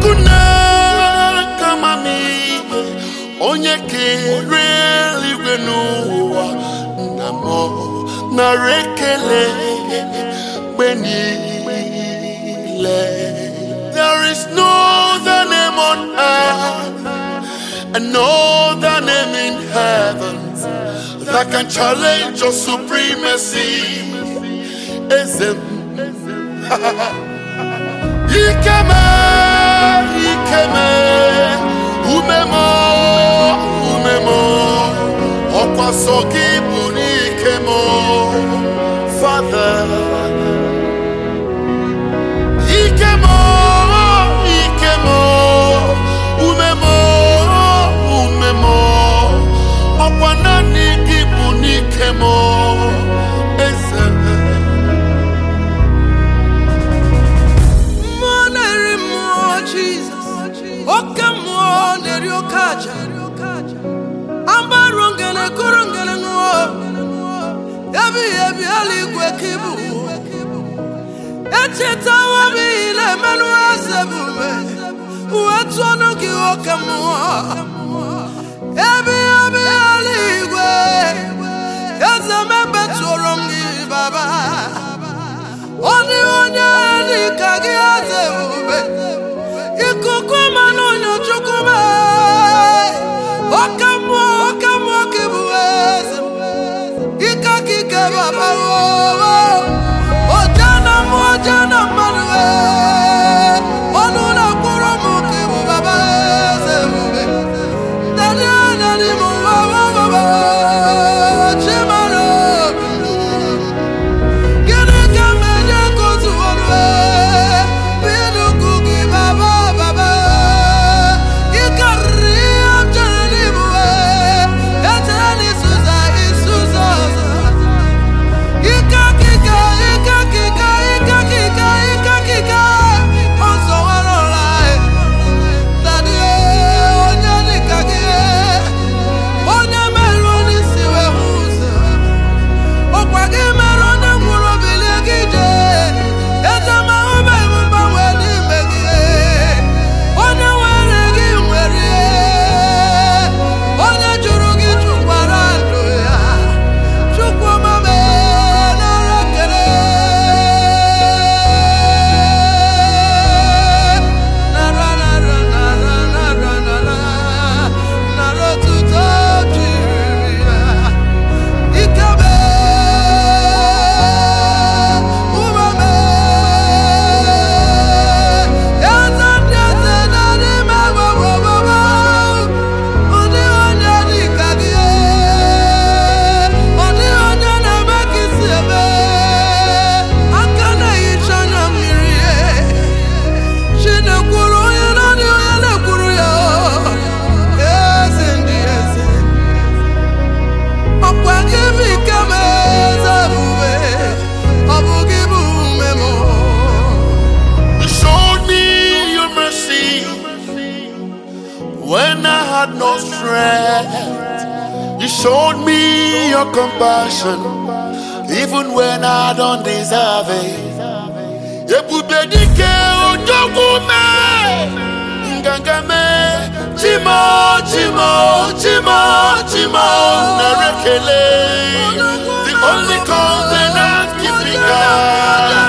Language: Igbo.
Chukuna kamami onye kere eluigwe n'ụwa namo narekele benile. There is no other name on earth and no other name in heaven that can challenge your supremacy. Ezem. Ikeme, ikeme, umemo, umemo, okwasogi buni ikemo, Father. Ikemo, ikemo, umemo, umemo, okwanani buni ikemo, Ezem. Jesus, Okamo, Nerio Kaja, Ambarungana, Kurungana, Yabi, Ali, Wakibu, Etchetawabi, Lemanua Sabume, what's one of you, Okamo, Yabi, Ali, as a member to Rongi Baba, only one Kagiaze. Ikukuma no chukuma, okamo kibuweze, ikakike baba wo, ojana manuwe, onuna kuromu kibu baba zebube, dani mu baba, chimano, gene kamenye kuzuwanwe. When I had no strength, you showed me your compassion, even when I don't deserve it. Ebubedike ojogume, ngangame, chimo, narekele, the only covenant keeping God.